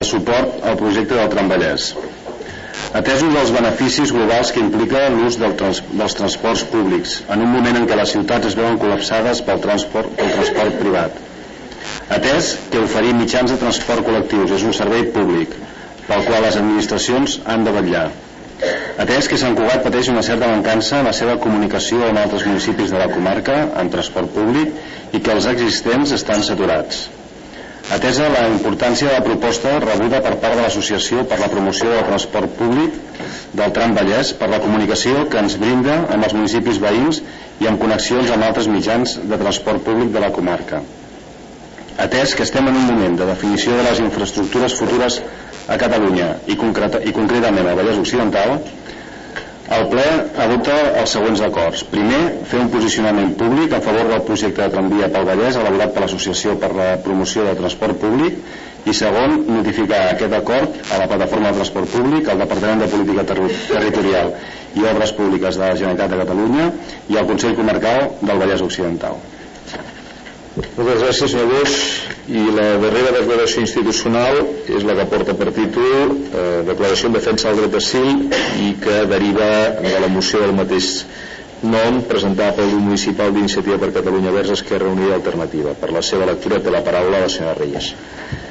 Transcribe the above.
suport al projecte del Tram Vallès. Atesos els beneficis globals que implica l'ús dels transports públics en un moment en què les ciutats es veuen col·lapsades pel transport privat, atès que oferir mitjans de transport col·lectius és un servei públic pel qual les administracions han de vetllar, atès que Sant Cugat pateix una certa mancança en la seva comunicació amb altres municipis de la comarca en transport públic i que els existents estan saturats, atesa la importància de la proposta rebuda per part de l'Associació per la Promoció del Transport Públic del Tram Vallès per la comunicació que ens brinda amb els municipis veïns i amb connexions amb altres mitjans de transport públic de la comarca, atès que estem en un moment de definició de les infraestructures futures a Catalunya i concretament al Vallès Occidental. El ple adopta els següents acords. Primer, fer un posicionament públic a favor del projecte de tramvia pel Vallès elaborat per l'Associació per la Promoció del Transport Públic, i segon, notificar aquest acord a la Plataforma de Transport Públic, al Departament de Política Territorial i Obres Públiques de la Generalitat de Catalunya i al Consell Comarcal del Vallès Occidental. Moltes gràcies, senyor Bosch. I la darrera declaració institucional és la que porta per títol Declaració en defensa del dret d'asil i que deriva de la moció del mateix nom presentada pel grup municipal d'Iniciativa per Catalunya Verds Esquerra Unida i Alternativa. Per la seva lectura té la paraula la senyora Reyes.